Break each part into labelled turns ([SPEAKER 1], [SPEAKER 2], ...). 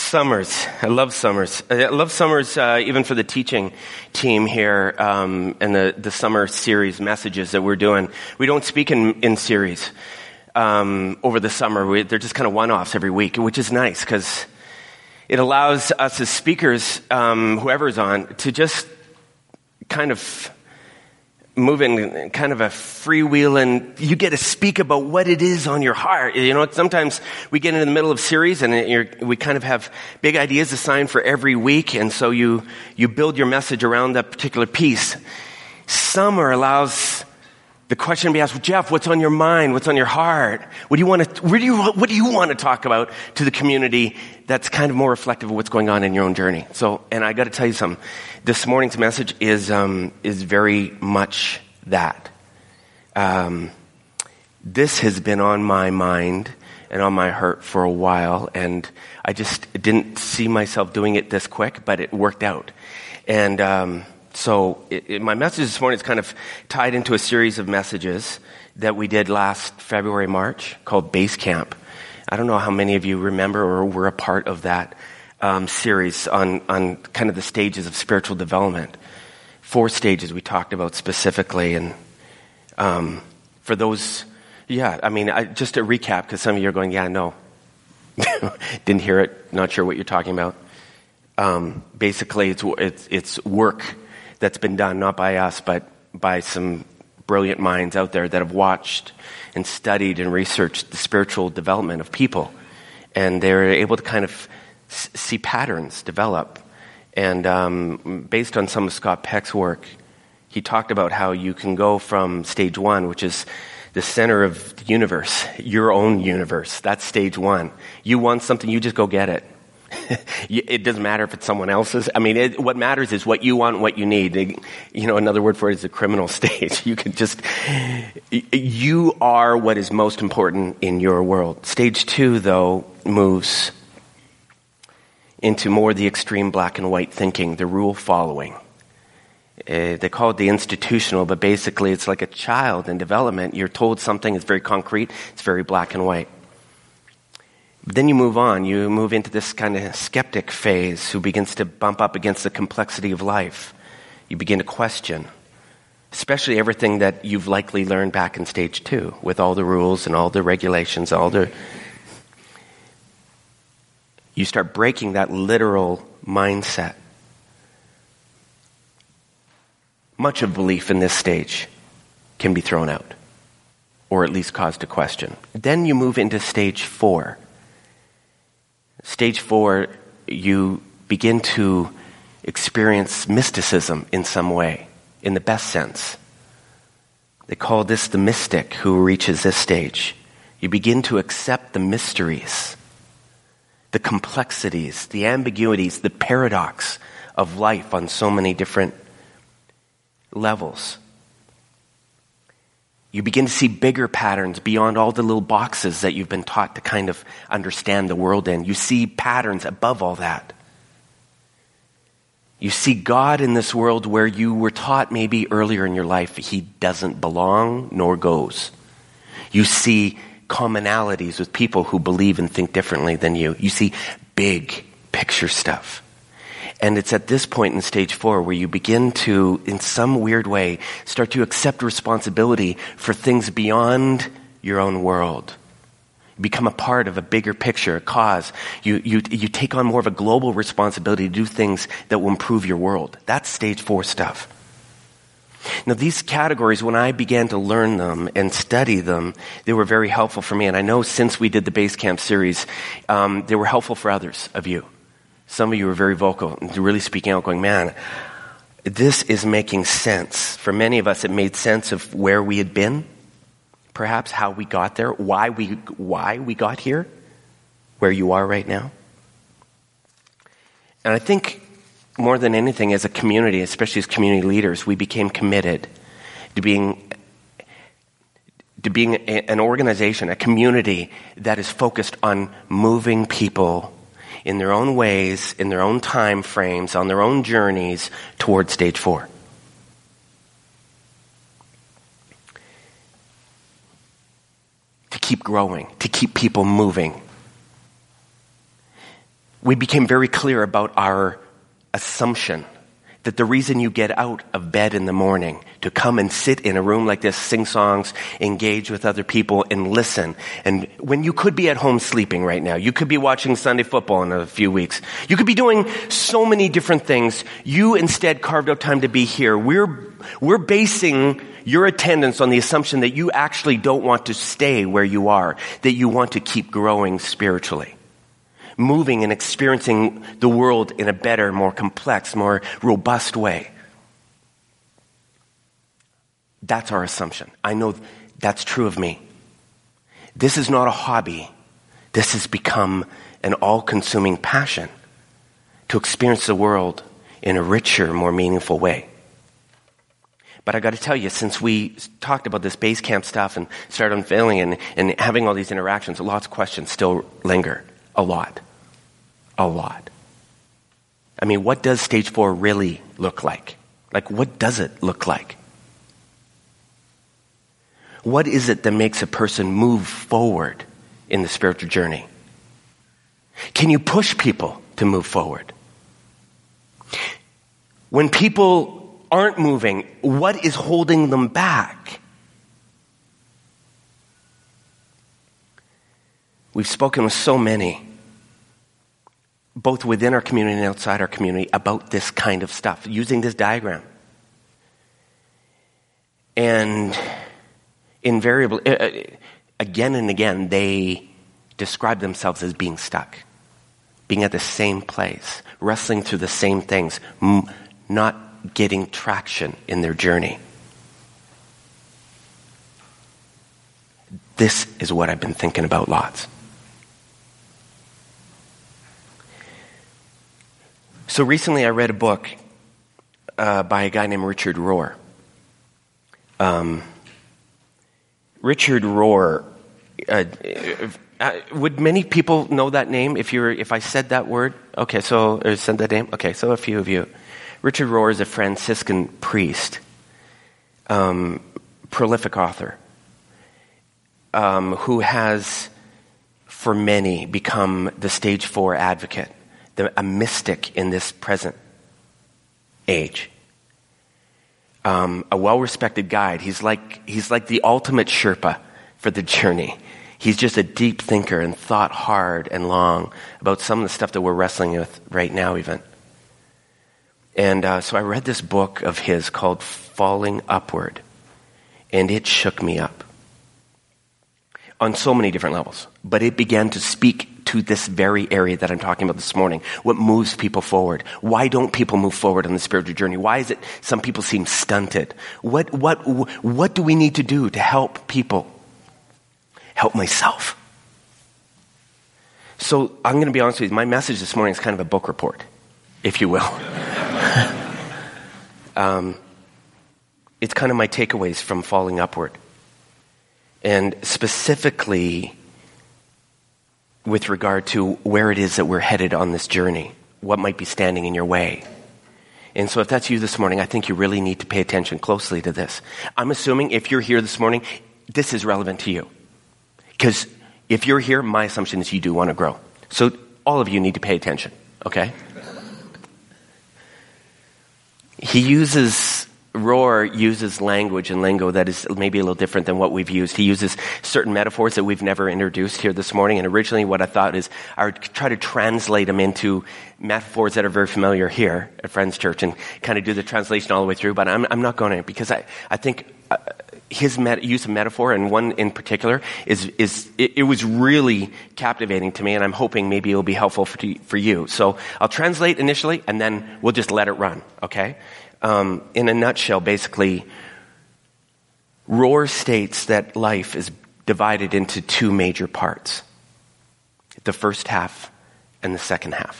[SPEAKER 1] Summers. I love summers. I love summers even for the teaching team here and the summer series messages that we're doing. We don't speak in series over the summer. They're just kind of one-offs every week, which is nice because it allows us as speakers, whoever's on, to just kind of move in kind of a freewheeling. You get to speak about what it is on your heart. You know, sometimes we get into the middle of series and we kind of have big ideas assigned for every week, and so you build your message around that particular piece. Summer allows the question to be asked, well, Jeff, what's on your mind? What's on your heart? What do you want to talk about to the community that's kind of more reflective of what's going on in your own journey? So, and I got to tell you something. This morning's message is very much that. This has been on my mind and on my heart for a while, and I just didn't see myself doing it this quick, but it worked out. And so my message this morning is kind of tied into a series of messages that we did last February, March, called Base Camp. I don't know how many of you remember or were a part of that series on kind of the stages of spiritual development. 4 stages we talked about specifically. And for those, just to recap, because some of you are going, yeah, no. Didn't hear it, not sure what you're talking about. Basically, it's work that's been done, not by us, but by some brilliant minds out there that have watched and studied and researched the spiritual development of people. And they're able to kind of see patterns develop. And based on some of Scott Peck's work, he talked about how you can go from stage 1, which is the center of the universe, your own universe. That's stage 1. You want something, you just go get it. It doesn't matter if it's someone else's. I mean, what matters is what you want, what you need. You know, another word for it is the criminal stage. You are what is most important in your world. Stage 2, though, moves into more the extreme black and white thinking, the rule following. They call it the institutional, but basically it's like a child in development. You're told something, it's very concrete, it's very black and white. But then you move on, you move into this kind of skeptic phase who begins to bump up against the complexity of life. You begin to question, especially everything that you've likely learned back in stage 2, with all the rules and all the regulations, you start breaking that literal mindset. Much of belief in this stage can be thrown out, or at least caused to question. Then you move into stage 4. Stage 4, you begin to experience mysticism in some way, in the best sense. They call this the mystic who reaches this stage. You begin to accept the mysteries, the complexities, the ambiguities, the paradox of life on so many different levels. You begin to see bigger patterns beyond all the little boxes that you've been taught to kind of understand the world in. You see patterns above all that. You see God in this world where you were taught maybe earlier in your life He doesn't belong nor goes. You see commonalities with people who believe and think differently than you. You see big picture stuff. And it's at this point in stage 4 where you begin to, in some weird way, start to accept responsibility for things beyond your own world. You become a part of a bigger picture, a cause. You take on more of a global responsibility to do things that will improve your world. That's stage 4 stuff. Now, these categories, when I began to learn them and study them, they were very helpful for me. And I know since we did the Base Camp series, they were helpful for others of you. Some of you were very vocal and really speaking out, going, man, this is making sense. For many of us, it made sense of where we had been, perhaps how we got there, why we got here, where you are right now. And I think more than anything, as a community, especially as community leaders, we became committed to being an organization, a community that is focused on moving people in their own ways, in their own time frames, on their own journeys toward stage 4. To keep growing, to keep people moving. we became very clear about our assumption that the reason you get out of bed in the morning to come and sit in a room like this, sing songs, engage with other people, and listen, and when you could be at home sleeping right now, you could be watching Sunday football in a few weeks, you could be doing so many different things, you instead carved out time to be here. We're basing your attendance on the assumption that you actually don't want to stay where you are, that you want to keep growing spiritually, moving and experiencing the world in a better, more complex, more robust way. That's our assumption. I know that's true of me. This is not a hobby. This has become an all-consuming passion to experience the world in a richer, more meaningful way. But I got to tell you, since we talked about this base camp stuff and started unveiling and having all these interactions, lots of questions still linger. A lot. I mean, what does stage 4 really look like? Like, what does it look like? What is it that makes a person move forward in the spiritual journey? Can you push people to move forward? When people aren't moving, what is holding them back? We've spoken with so many, both within our community and outside our community, about this kind of stuff, using this diagram. And invariably, again and again, they describe themselves as being stuck, being at the same place, wrestling through the same things, not getting traction in their journey. This is what I've been thinking about lots. So recently I read a book by a guy named Richard Rohr. Richard Rohr, would many people know that name if I said that word? Okay, so, or said that name? Okay, so a few of you. Richard Rohr is a Franciscan priest, prolific author, who has, for many, become the stage 4 advocate, a mystic in this present age. A well-respected guide. He's like the ultimate Sherpa for the journey. He's just a deep thinker and thought hard and long about some of the stuff that we're wrestling with right now even. And so I read this book of his called Falling Upward, and it shook me up on so many different levels. But it began to speak to this very area that I'm talking about this morning. What moves people forward? Why don't people move forward on the spiritual journey? Why is it some people seem stunted? What do we need to do to help people? Help myself. So I'm going to be honest with you. My message this morning is kind of a book report, if you will. It's kind of my takeaways from Falling Upward. And specifically with regard to where it is that we're headed on this journey, what might be standing in your way. And so if that's you this morning, I think you really need to pay attention closely to this. I'm assuming if you're here this morning, this is relevant to you. Because if you're here, my assumption is you do want to grow. So all of you need to pay attention, okay? Rohr uses language and lingo that is maybe a little different than what we've used. He uses certain metaphors that we've never introduced here this morning. And originally what I thought is I would try to translate them into metaphors that are very familiar here at Friends Church and kind of do the translation all the way through. But I'm not going to, because I think his use of metaphor, and one in particular, it was really captivating to me, and I'm hoping maybe it'll be helpful for you. So I'll translate initially, and then we'll just let it run, okay? In a nutshell, basically, Rohr states that life is divided into two major parts: the first half and the second half.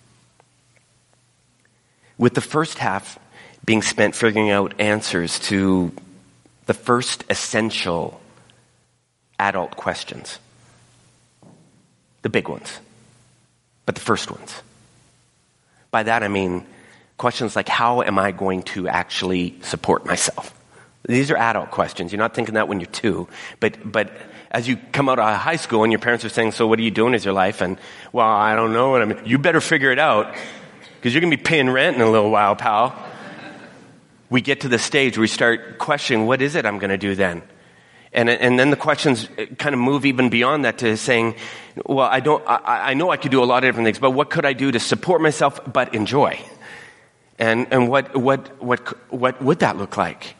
[SPEAKER 1] With the first half being spent figuring out answers to the first essential adult questions. The big ones, but the first ones. By that I mean questions like, how am I going to actually support myself? These are adult questions. You're not thinking that when you're 2, but as you come out of high school and your parents are saying, so what are you doing with your life? And, well, I don't know. You better figure it out because you're going to be paying rent in a little while, pal. We get to the stage where we start questioning, what is it I'm going to do then? And then the questions kind of move even beyond that to saying, well, I know I could do a lot of different things, but what could I do to support myself but enjoy? And what would that look like?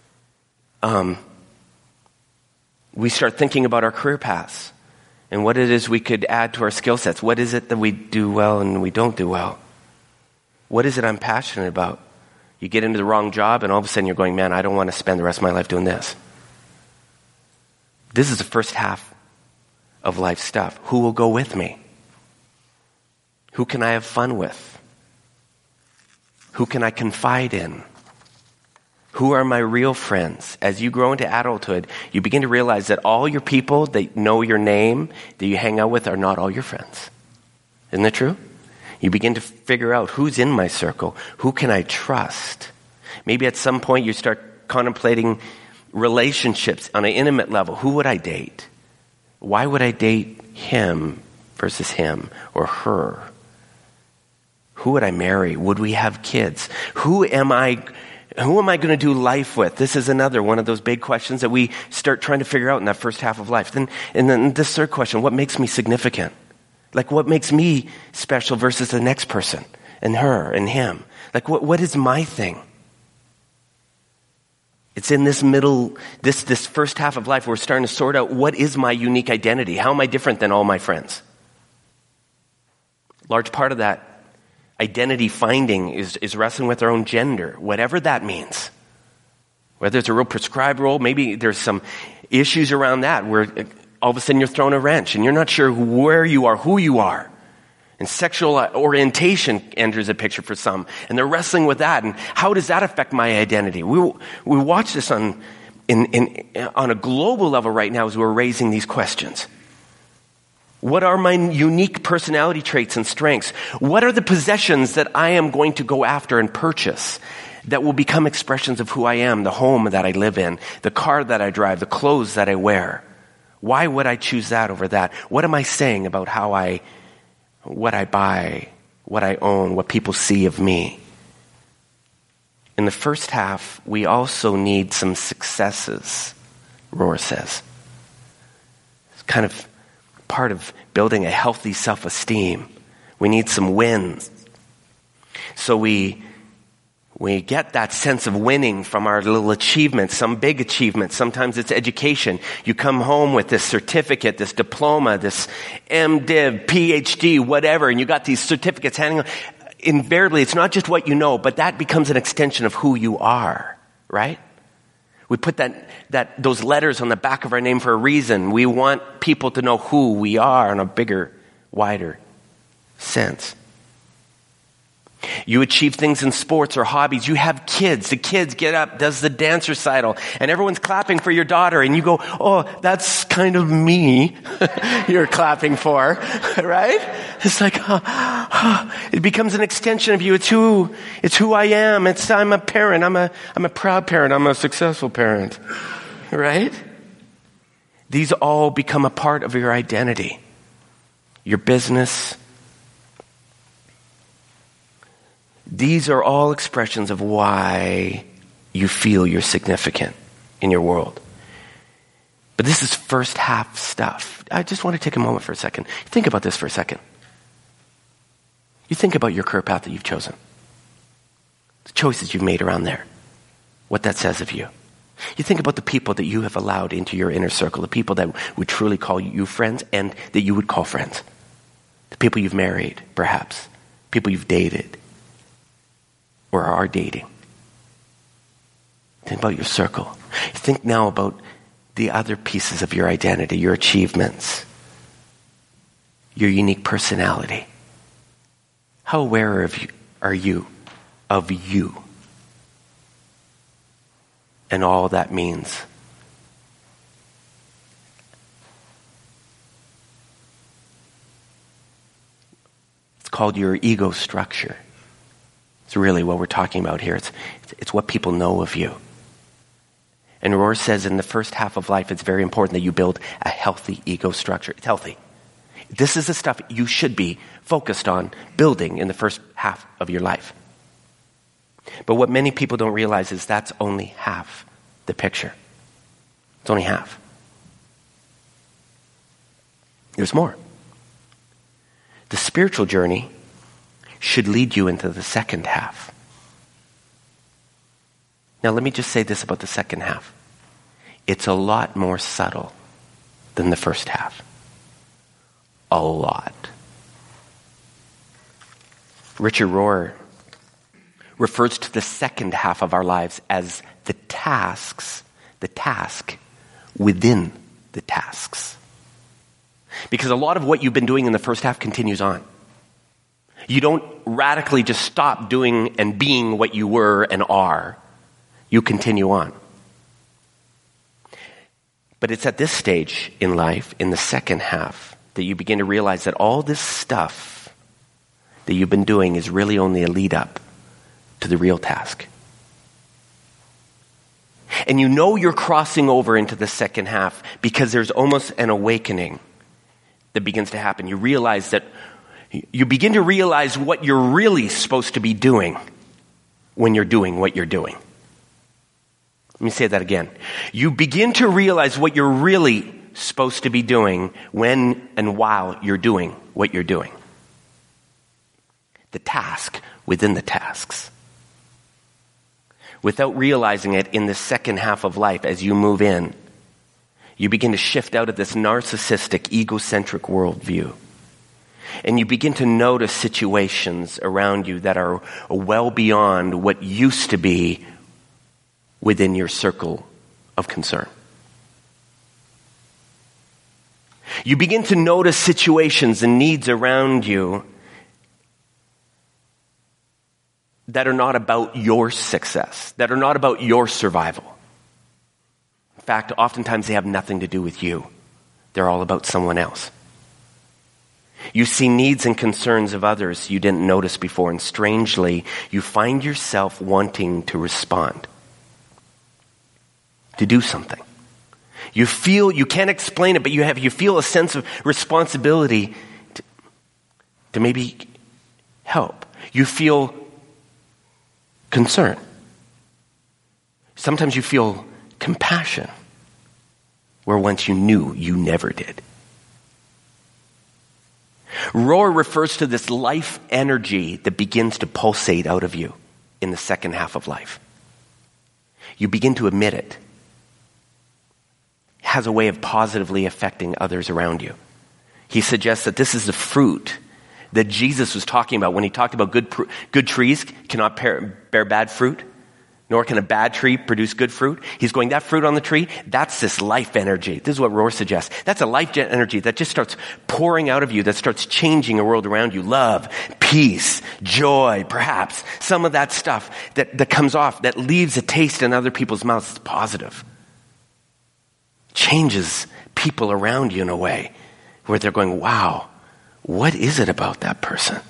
[SPEAKER 1] We start thinking about our career paths and what it is we could add to our skill sets. What is it that we do well and we don't do well? What is it I'm passionate about? You get into the wrong job and all of a sudden you're going, man, I don't want to spend the rest of my life doing this. This is the first half of life stuff. Who will go with me? Who can I have fun with? Who can I confide in? Who are my real friends? As you grow into adulthood, you begin to realize that all your people that know your name, that you hang out with, are not all your friends. Isn't that true? You begin to figure out who's in my circle. Who can I trust? Maybe at some point you start contemplating relationships on an intimate level. Who would I date? Why would I date him versus him or her? Who would I marry? Would we have kids? Who am I going to do life with? This is another one of those big questions that we start trying to figure out in that first half of life. And then this third question, what makes me significant? Like what makes me special versus the next person and her and him? Like what is my thing? It's in this middle, this first half of life, we're starting to sort out what is my unique identity? How am I different than all my friends? Large part of that identity finding is wrestling with our own gender, whatever that means. Whether it's a real prescribed role, maybe there's some issues around that where all of a sudden you're thrown a wrench and you're not sure where you are, who you are. And sexual orientation enters a picture for some. And they're wrestling with that. And how does that affect my identity? We watch this on a global level right now as we're raising these questions. What are my unique personality traits and strengths? What are the possessions that I am going to go after and purchase that will become expressions of who I am, the home that I live in, the car that I drive, the clothes that I wear? Why would I choose that over that? What am I saying about what I buy, what I own, what people see of me? In the first half, we also need some successes, Rohr says. It's kind of part of building a healthy self-esteem. We need some wins. So we get that sense of winning from our little achievements, some big achievements. Sometimes it's education. You come home with this certificate, this diploma, this MDiv, PhD, whatever, and you got these certificates hanging on. Invariably, it's not just what you know, but that becomes an extension of who you are, right? We put those letters on the back of our name for a reason. We want people to know who we are in a bigger, wider sense. You achieve things in sports or hobbies. You have kids. The kids get up, does the dance recital, and everyone's clapping for your daughter, and you go, oh, that's kind of me you're clapping for, right? It's like, it becomes an extension of you. It's who I am. I'm a parent. I'm a proud parent. I'm a successful parent, right? These all become a part of your identity, your business. These are all expressions of why you feel you're significant in your world. But this is first half stuff. I just want to take a moment for a second. Think about this for a second. You think about your career path that you've chosen. The choices you've made around there. What that says of you. You think about the people that you have allowed into your inner circle. The people that would truly call you friends and that you would call friends. The people you've married, perhaps. People you've dated. Or are dating. Think about your circle. Think now about the other pieces of your identity, your achievements, your unique personality. How aware are you of you and all that means? It's called your ego structure. It's really what we're talking about here. It's what people know of you. And Rohr says in the first half of life, it's very important that you build a healthy ego structure. It's healthy. This is the stuff you should be focused on building in the first half of your life. But what many people don't realize is that's only half the picture. It's only half. There's more. The spiritual journey should lead you into the second half. Now, let me just say this about the second half. It's a lot more subtle than the first half. A lot. Richard Rohr refers to the second half of our lives as the task within the tasks. Because a lot of what you've been doing in the first half continues on. You don't radically just stop doing and being what you were and are. You continue on. But it's at this stage in life, in the second half, that you begin to realize that all this stuff that you've been doing is really only a lead up to the real task. And you know you're crossing over into the second half because there's almost an awakening that begins to happen. You begin to realize what you're really supposed to be doing when you're doing what you're doing. Let me say that again. You begin to realize what you're really supposed to be doing when and while you're doing what you're doing. The task within the tasks. Without realizing it in the second half of life as you move in, you begin to shift out of this narcissistic, egocentric worldview. And you begin to notice situations around you that are well beyond what used to be within your circle of concern. You begin to notice situations and needs around you that are not about your success, that are not about your survival. In fact, oftentimes they have nothing to do with you. They're all about someone else. You see needs and concerns of others you didn't notice before, and strangely, you find yourself wanting to respond, to do something. You feel, you can't explain it, but you feel a sense of responsibility to maybe help. You feel concern. Sometimes you feel compassion, where once you knew you never did. Rohr refers to this life energy that begins to pulsate out of you in the second half of life. You begin to emit it. It has a way of positively affecting others around you. He suggests that this is the fruit that Jesus was talking about when he talked about good trees cannot bear bad fruit, nor can a bad tree produce good fruit. He's going, that fruit on the tree, that's this life energy. This is what Rohr suggests. That's a life energy that just starts pouring out of you, that starts changing the world around you. Love, peace, joy, perhaps. Some of that stuff that comes off, that leaves a taste in other people's mouths. It's positive. Changes people around you in a way where they're going, wow, what is it about that person?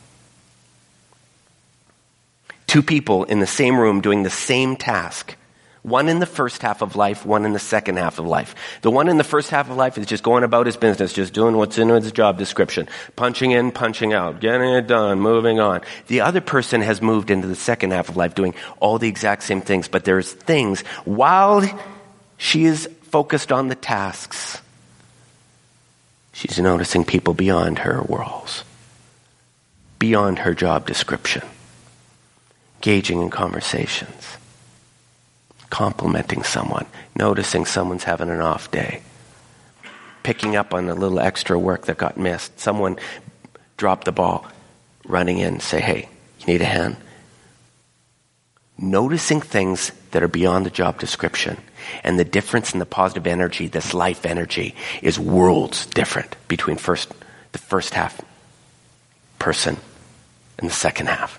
[SPEAKER 1] Two people in the same room doing the same task. One in the first half of life, one in the second half of life. The one in the first half of life is just going about his business, just doing what's in his job description. Punching in, punching out, getting it done, moving on. The other person has moved into the second half of life doing all the exact same things, but there's things while she is focused on the tasks, she's noticing people beyond her walls, beyond her job description. Engaging in conversations, complimenting someone, noticing someone's having an off day, picking up on a little extra work that got missed. Someone dropped the ball, running in, say, hey, you need a hand? Noticing things that are beyond the job description, and the difference in the positive energy, this life energy, is worlds different between the first half person and the second half.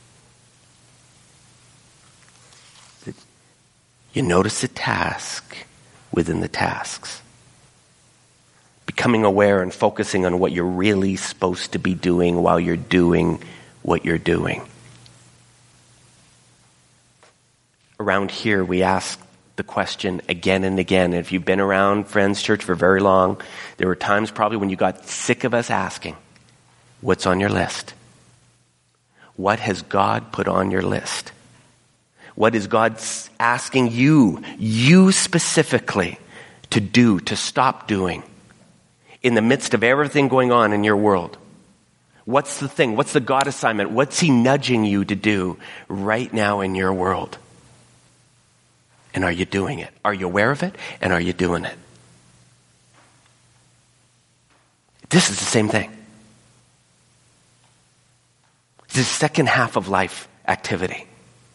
[SPEAKER 1] You notice the task within the tasks. Becoming aware and focusing on what you're really supposed to be doing while you're doing what you're doing. Around here, we ask the question again and again. And if you've been around Friends Church for very long, there were times probably when you got sick of us asking, what's on your list? What has God put on your list? What is God asking you specifically, to do, to stop doing in the midst of everything going on in your world? What's the thing? What's the God assignment? What's he nudging you to do right now in your world? And are you doing it? Are you aware of it? And are you doing it? This is the same thing. It's the second half of life activity.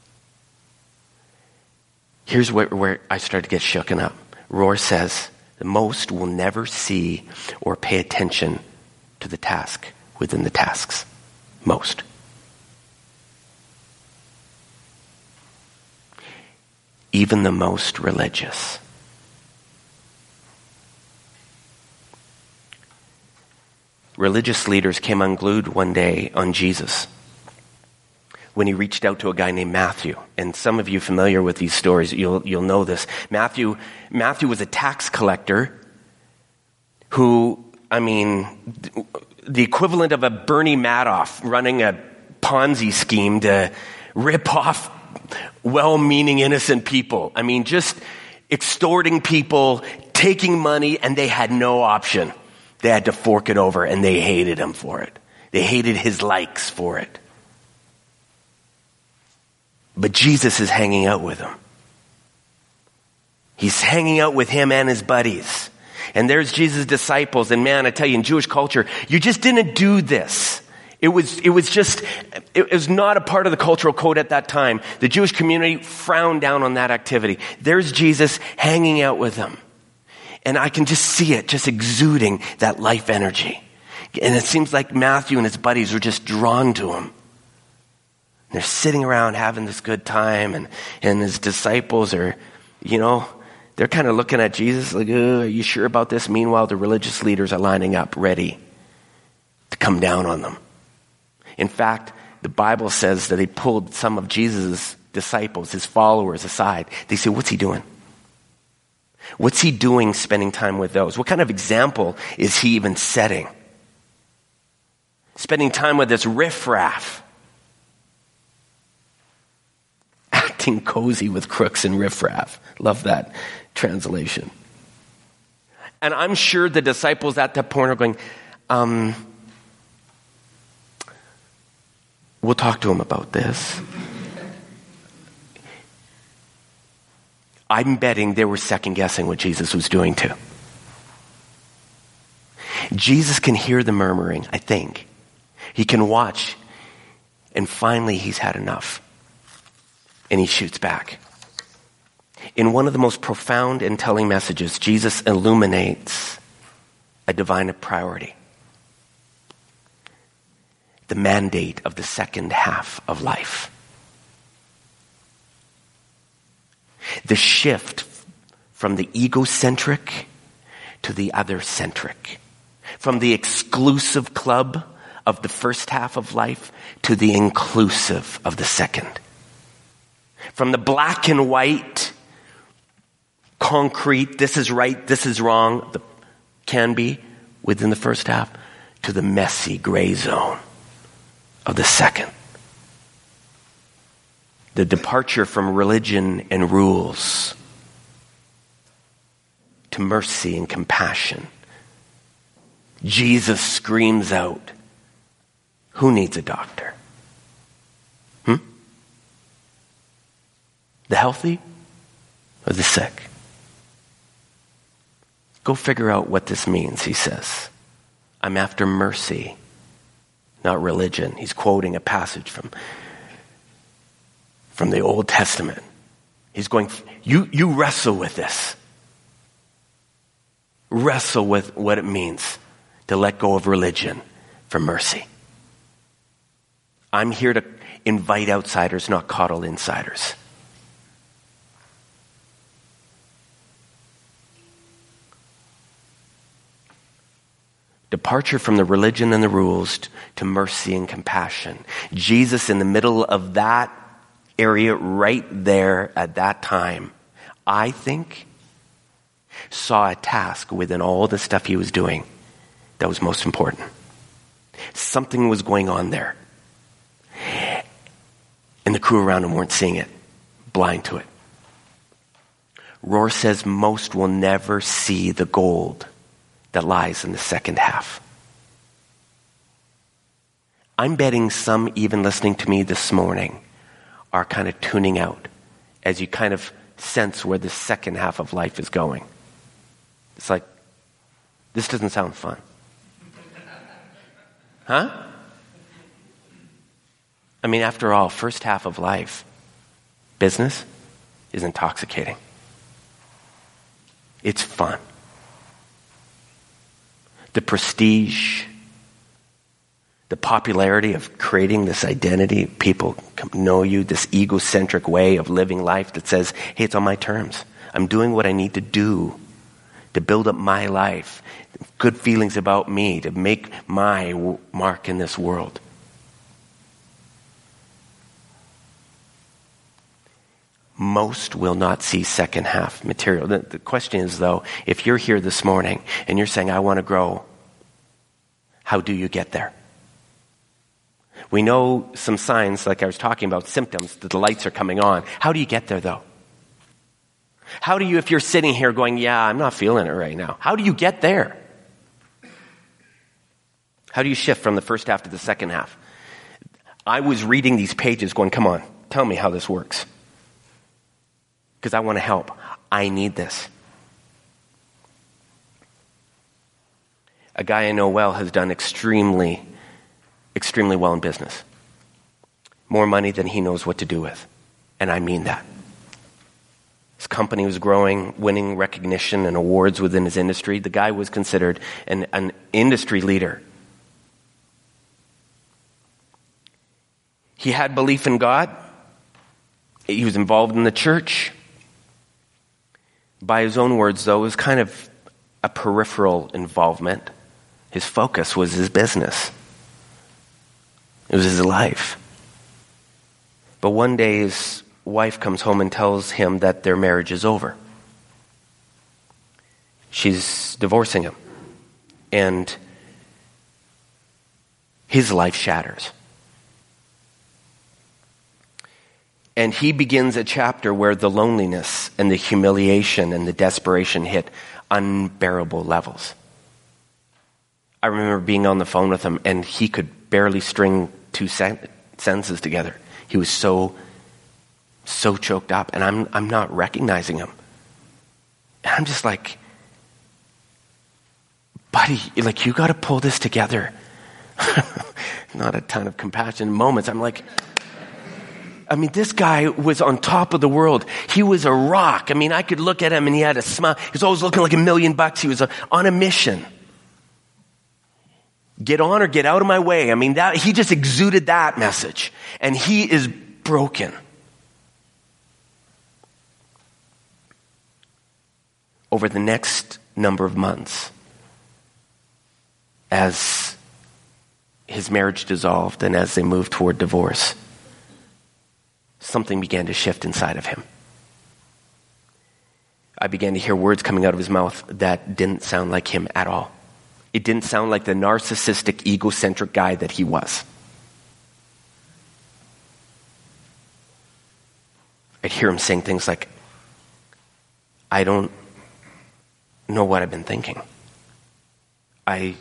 [SPEAKER 1] Here's where I start to get shooken up. Rohr says, the most will never see or pay attention to the task within the tasks. Most. Even the most religious. Religious leaders came unglued one day on Jesus when he reached out to a guy named Matthew. And some of you familiar with these stories, you'll know this. Matthew was a tax collector who, the equivalent of a Bernie Madoff running a Ponzi scheme to rip off well-meaning innocent people. Just extorting people, taking money, and they had no option. They had to fork it over, and they hated him for it. They hated his likes for it. But Jesus is hanging out with him. He's hanging out with him and his buddies. And there's Jesus' disciples. And man, I tell you, in Jewish culture, you just didn't do this. It was not a part of the cultural code at that time. The Jewish community frowned down on that activity. There's Jesus hanging out with them. And I can just see it, just exuding that life energy. And it seems like Matthew and his buddies were just drawn to him. They're sitting around having this good time, and his disciples are, they're kind of looking at Jesus like, are you sure about this? Meanwhile, the religious leaders are lining up ready to come down on them. In fact, the Bible says that they pulled some of Jesus' disciples, his followers, aside. They say, what's he doing? What's he doing spending time with those? What kind of example is he even setting? Spending time with this riffraff. Acting cozy with crooks and riffraff. Love that translation. And I'm sure the disciples at that point are going, we'll talk to him about this. I'm betting they were second guessing what Jesus was doing too. Jesus can hear the murmuring, I think. He can watch, and finally he's had enough. And he shoots back. In one of the most profound and telling messages, Jesus illuminates a divine priority. The mandate of the second half of life. The shift from the egocentric to the other-centric. From the exclusive club of the first half of life to the inclusive of the second. From the black and white, concrete, this is right, this is wrong, can be within the first half, to the messy gray zone of the second. The departure from religion and rules to mercy and compassion. Jesus screams out, who needs a doctor? The healthy or the sick? Go figure out what this means, he says. I'm after mercy, not religion. He's quoting a passage from the Old Testament. He's going, you wrestle with this. Wrestle with what it means to let go of religion for mercy. I'm here to invite outsiders, not coddle insiders. Departure from the religion and the rules to mercy and compassion. Jesus in the middle of that area right there at that time. I think, saw a task within all the stuff he was doing that was most important. Something was going on there. And the crew around him weren't seeing it, blind to it. Rohr says most will never see the gold that lies in the second half. I'm betting some, even listening to me this morning, are kind of tuning out as you kind of sense where the second half of life is going. It's like, this doesn't sound fun. Huh? I mean, after all, first half of life, business is intoxicating. It's fun. The prestige, the popularity of creating this identity, people know you, this egocentric way of living life that says, hey, it's on my terms. I'm doing what I need to do to build up my life, good feelings about me, to make my mark in this world. Most will not see second half material. The question is, though, if you're here this morning and you're saying, I want to grow, how do you get there? We know some signs, like I was talking about, symptoms, that the lights are coming on. How do you get there, though? How do you, if you're sitting here going, yeah, I'm not feeling it right now, how do you get there? How do you shift from the first half to the second half? I was reading these pages going, come on, tell me how this works. Because I want to help. I need this. A guy I know well has done extremely well in business. More money than he knows what to do with. And I mean that. His company was growing, winning recognition and awards within his industry. The guy was considered an industry leader. He had belief in God. He was involved in the church. By his own words, though, it was kind of a peripheral involvement. His focus was his business. It was his life. But one day his wife comes home and tells him that their marriage is over. She's divorcing him. And his life shatters. And he begins a chapter where the loneliness and the humiliation and the desperation hit unbearable levels. I remember being on the phone with him and he could barely string two sentences together. He was so choked up, and I'm not recognizing him. And I'm just like, buddy, like, you got to pull this together. Not a ton of compassion in moments. I'm like, I mean, this guy was on top of the world. He was a rock. I mean, I could look at him and he had a smile. He was always looking like $1 million. He was on a mission. Get on or get out of my way. I mean, he just exuded that message. And he is broken. Over the next number of months, as his marriage dissolved and as they moved toward divorce, something began to shift inside of him. I began to hear words coming out of his mouth that didn't sound like him at all. It didn't sound like the narcissistic, egocentric guy that he was. I'd hear him saying things like, I don't know what I've been thinking. How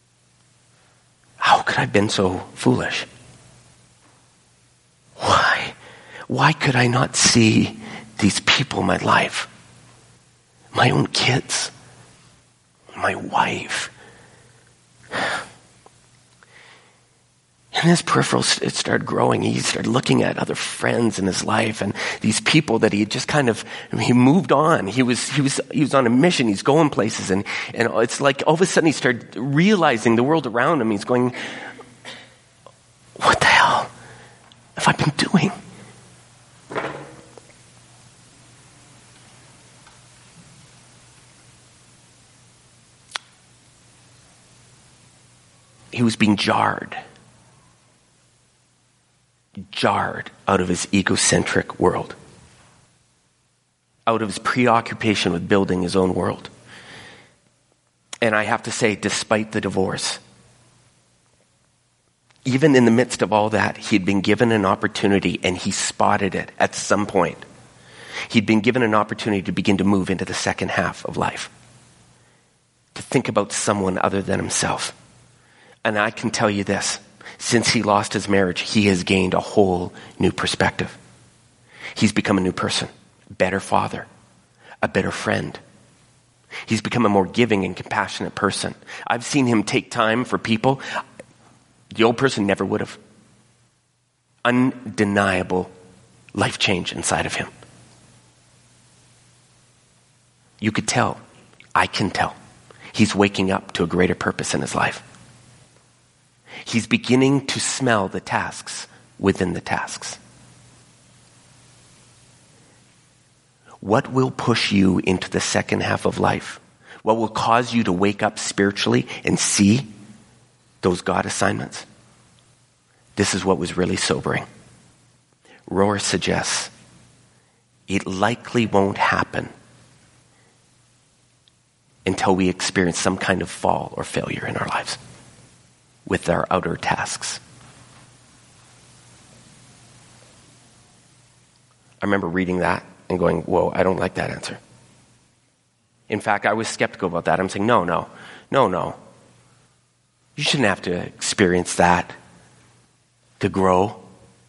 [SPEAKER 1] could I have been so foolish? Why could I not see these people in my life? My own kids, my wife. And his peripheral, it started growing. He started looking at other friends in his life and these people that he had just kind of, he moved on. He was on a mission. He's going places, and it's like all of a sudden he started realizing the world around him. He's going, what the hell have I been doing? He was being jarred out of his egocentric world. out of his preoccupation with building his own world. And I have to say, despite the divorce, even in the midst of all that, he'd been given an opportunity, and he spotted it at some point. He'd been given an opportunity to begin to move into the second half of life, to think about someone other than himself. And I can tell you this, since he lost his marriage, he has gained a whole new perspective. He's become a new person, a better father, a better friend. He's become a more giving and compassionate person. I've seen him take time for people the old person never would have. Undeniable life change inside of him. You could tell, I can tell, he's waking up to a greater purpose in his life. He's beginning to smell the tasks within the tasks. What will push you into the second half of life? What will cause you to wake up spiritually and see those God assignments? This is what was really sobering. Rohr suggests it likely won't happen until we experience some kind of fall or failure in our lives with our outer tasks. I remember reading that and going, whoa, I don't like that answer. In fact, I was skeptical about that. I'm saying, no. You shouldn't have to experience that to grow.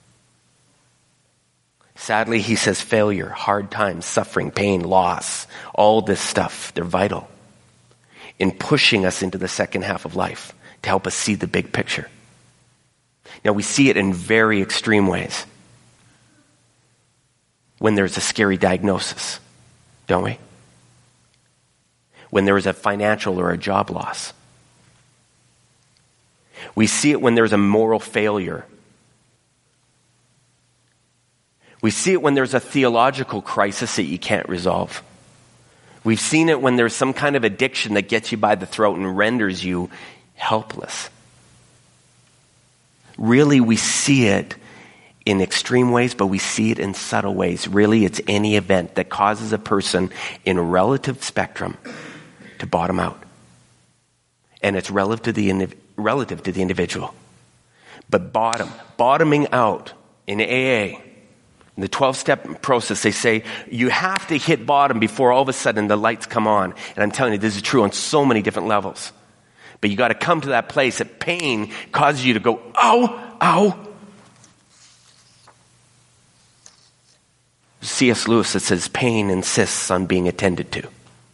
[SPEAKER 1] Sadly, he says failure, hard times, suffering, pain, loss, all this stuff, they're vital in pushing us into the second half of life to help us see the big picture. Now, we see it in very extreme ways when there's a scary diagnosis, don't we? When there is a financial or a job loss. We see it when there's a moral failure. We see it when there's a theological crisis that you can't resolve. We've seen it when there's some kind of addiction that gets you by the throat and renders you helpless. Really, we see it in extreme ways, but we see it in subtle ways. Really, it's any event that causes a person in a relative spectrum to bottom out. And it's relative to the individual. But bottoming out in AA, in the 12-step process, they say you have to hit bottom before all of a sudden the lights come on. And I'm telling you, this is true on so many different levels. But you got to come to that place that pain causes you to go, ow. C.S. Lewis, it says pain insists on being attended to.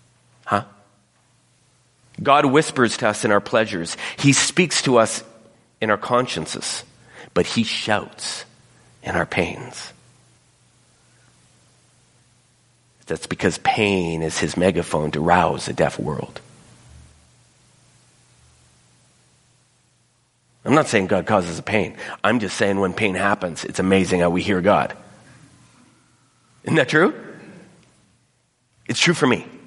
[SPEAKER 1] God whispers to us in our pleasures. He speaks to us in our consciences, but he shouts in our pains. That's because pain is his megaphone to rouse a deaf world. I'm not saying God causes a pain. I'm just saying when pain happens, it's amazing how we hear God. Isn't that true? It's true for me.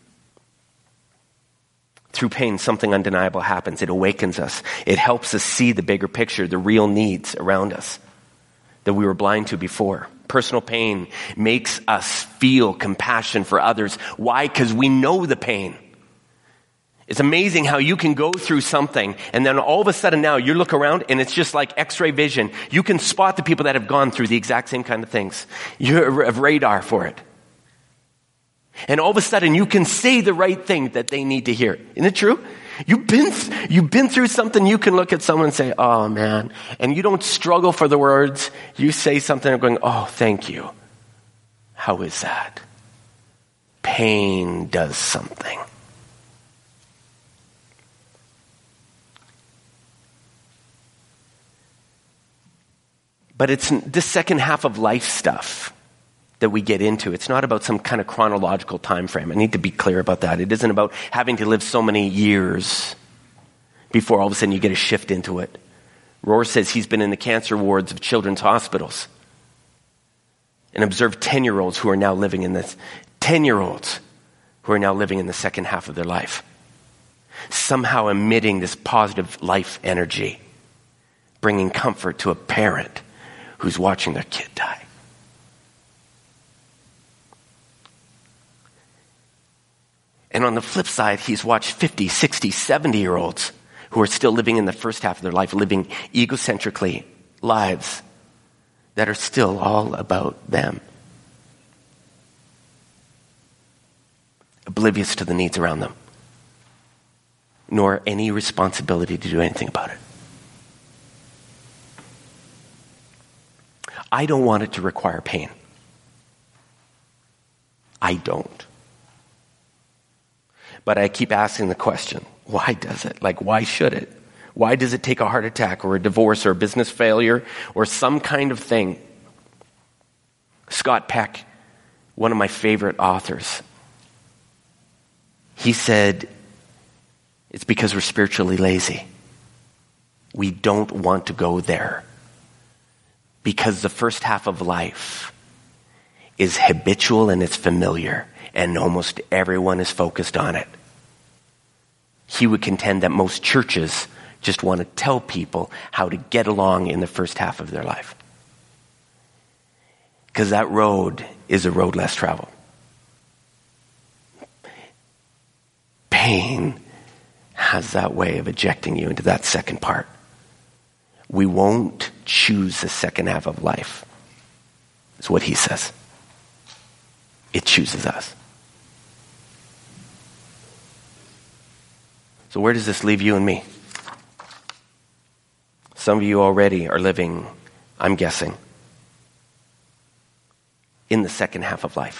[SPEAKER 1] Through pain, something undeniable happens. It awakens us. It helps us see the bigger picture, the real needs around us that we were blind to before. Personal pain makes us feel compassion for others. Why? Because we know the pain. It's amazing how you can go through something and then all of a sudden now you look around and it's just like X-ray vision. You can spot the people that have gone through the exact same kind of things. You have radar for it. And all of a sudden you can say the right thing that they need to hear. Isn't it true? You've been through something. You can look at someone and say, oh man. And you don't struggle for the words. You say something and going, oh, thank you. How is that? Pain does something. But it's this second half of life stuff that we get into. It's not about some kind of chronological time frame. I need to be clear about that. It isn't about having to live so many years before all of a sudden you get a shift into it. Rohr says he's been in the cancer wards of children's hospitals and observed 10-year-olds who are now living in this. 10-year-olds who are now living in the second half of their life. Somehow emitting this positive life energy, bringing comfort to a parent who's watching their kid die. And on the flip side, he's watched 50, 60, 70-year-olds who are still living in the first half of their life, living egocentrically lives that are still all about them. Oblivious to the needs around them, nor any responsibility to do anything about it. I don't want it to require pain. I don't. But I keep asking the question, why does it? Like, why should it? Why does it take a heart attack or a divorce or a business failure or some kind of thing? Scott Peck, one of my favorite authors, he said, it's because we're spiritually lazy. We don't want to go there. Because the first half of life is habitual and it's familiar, and almost everyone is focused on it. He would contend that most churches just want to tell people how to get along in the first half of their life. Because that road is a road less traveled. Pain has that way of ejecting you into that second part. We won't choose the second half of life. That's what he says. It chooses us. So where does this leave you and me? Some of you already are living, I'm guessing, in the second half of life.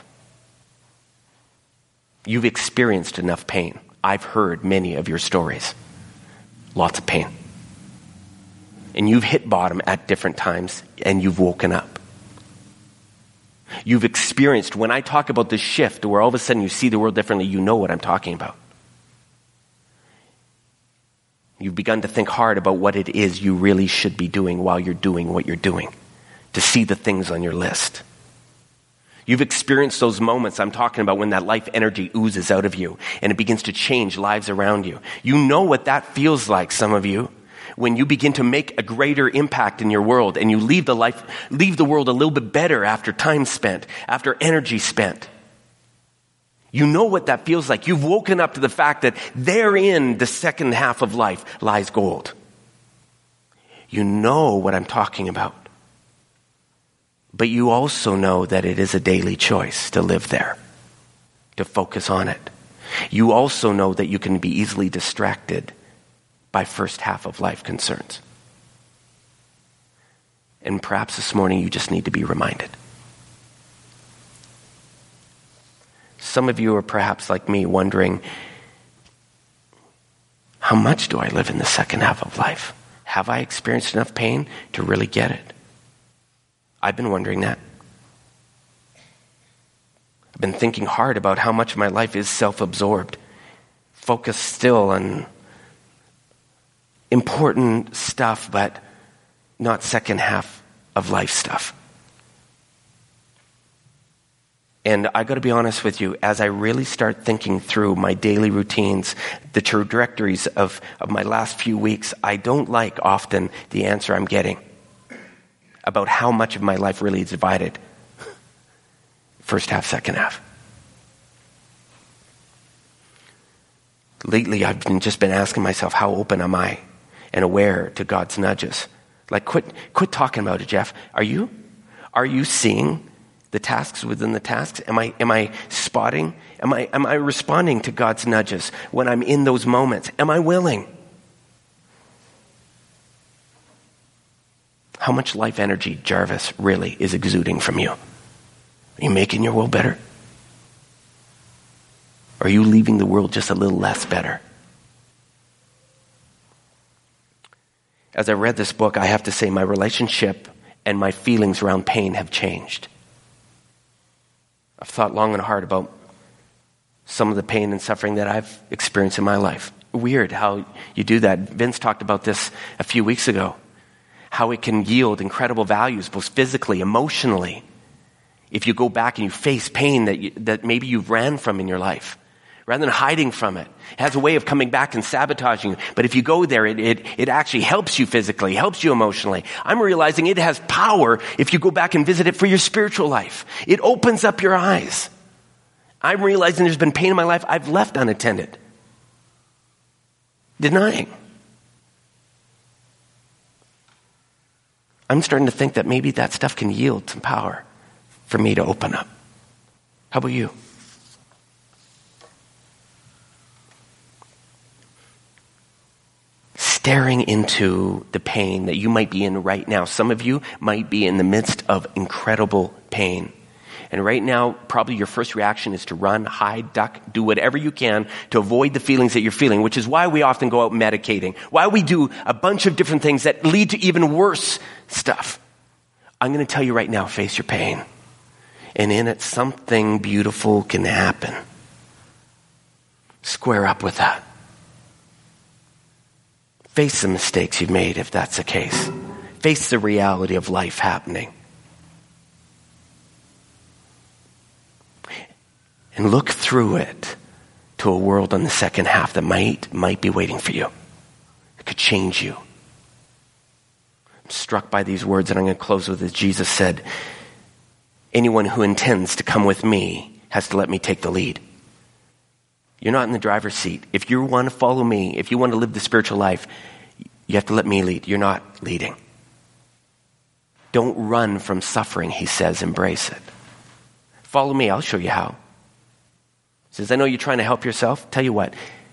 [SPEAKER 1] You've experienced enough pain. I've heard many of your stories. Lots of pain. And you've hit bottom at different times, and you've woken up. You've experienced, when I talk about this shift where all of a sudden you see the world differently, you know what I'm talking about. You've begun to think hard about what it is you really should be doing while you're doing what you're doing, to see the things on your list. You've experienced those moments I'm talking about when that life energy oozes out of you and it begins to change lives around you. You know what that feels like, some of you, when you begin to make a greater impact in your world and you leave the world a little bit better after time spent, after energy spent. You know what that feels like. You've woken up to the fact that therein, the second half of life, lies gold. You know what I'm talking about. But you also know that it is a daily choice to live there, to focus on it. You also know that you can be easily distracted by first half of life concerns. And perhaps this morning you just need to be reminded. Some of you are perhaps like me wondering, how much do I live in the second half of life? Have I experienced enough pain to really get it? I've been wondering that. I've been thinking hard about how much of my life is self-absorbed, focused still on important stuff, but not second half of life stuff. And I got to be honest with you, as I really start thinking through my daily routines, the trajectories of my last few weeks, I don't like often the answer I'm getting about how much of my life really is divided. First half, second half. Lately, I've just been asking myself, how open am I and aware to God's nudges? Like, quit talking about it, Jeff. Are you seeing the tasks within the tasks? Am I spotting? Am I responding to God's nudges when I'm in those moments? Am I willing? How much life energy, Jarvis, really is exuding from you? Are you making your world better? Or are you leaving the world just a little less better? As I read this book, I have to say my relationship and my feelings around pain have changed. I've thought long and hard about some of the pain and suffering that I've experienced in my life. Weird how you do that. Vince talked about this a few weeks ago. How it can yield incredible values, both physically, emotionally. If you go back and you face pain that maybe you've ran from in your life, rather than hiding from it. It has a way of coming back and sabotaging you. But if you go there, it actually helps you physically, helps you emotionally. I'm realizing it has power if you go back and visit it for your spiritual life. It opens up your eyes. I'm realizing there's been pain in my life I've left unattended. Denying. I'm starting to think that maybe that stuff can yield some power for me to open up. How about you? Staring into the pain that you might be in right now. Some of you might be in the midst of incredible pain. And right now, probably your first reaction is to run, hide, duck, do whatever you can to avoid the feelings that you're feeling, which is why we often go out medicating, why we do a bunch of different things that lead to even worse stuff. I'm going to tell you right now, face your pain. And in it, something beautiful can happen. Square up with that. Face the mistakes you've made if that's the case. Face the reality of life happening. And look through it to a world on the second half that might be waiting for you. It could change you. I'm struck by these words, and I'm going to close with this. Jesus said, anyone who intends to come with me has to let me take the lead. You're not in the driver's seat. If you want to follow me, if you want to live the spiritual life, you have to let me lead. You're not leading. Don't run from suffering, he says. Embrace it. Follow me. I'll show you how. He says, I know you're trying to help yourself. Tell you what.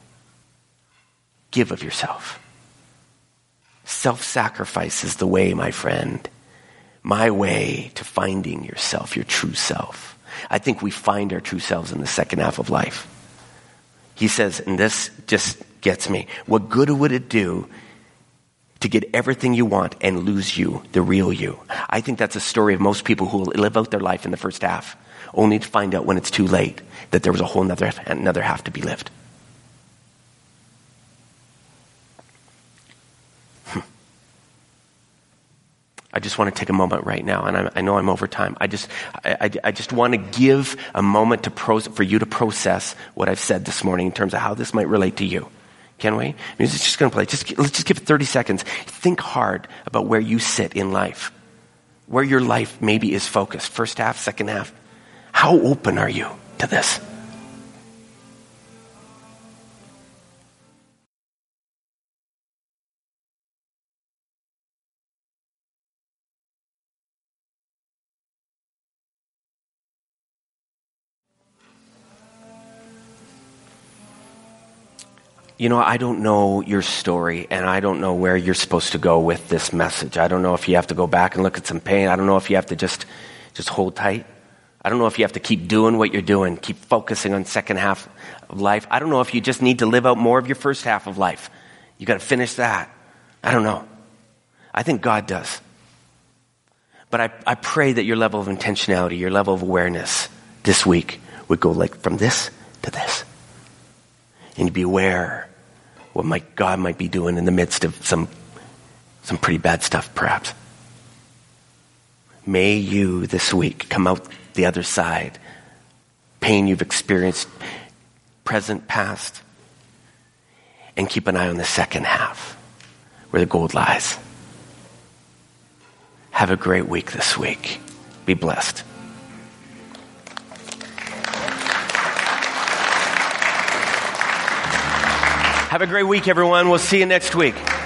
[SPEAKER 1] Give of yourself. Self-sacrifice is the way, my friend. My way to finding yourself, your true self. I think we find our true selves in the second half of life. He says, and this just gets me, what good would it do to get everything you want and lose you, the real you? I think that's a story of most people who live out their life in the first half, only to find out when it's too late that there was a whole another half to be lived. I just want to take a moment right now, and I know I'm over time. I just want to give a moment for you to process what I've said this morning in terms of how this might relate to you. Can we? Music's just going to play. Let's just give it 30 seconds. Think hard about where you sit in life, where your life maybe is focused. First half, second half. How open are you to this? You know, I don't know your story, and I don't know where you're supposed to go with this message. I don't know if you have to go back and look at some pain. I don't know if you have to just hold tight. I don't know if you have to keep doing what you're doing, keep focusing on second half of life. I don't know if you just need to live out more of your first half of life. You got to finish that. I don't know. I think God does. But I pray that your level of intentionality, your level of awareness this week would go like from this to this. And be aware what God might be doing in the midst of some pretty bad stuff, perhaps. May you this week come out the other side. Pain you've experienced, present, past, and keep an eye on the second half, where the gold lies. Have a great week this week. Be blessed. Have a great week, everyone. We'll see you next week.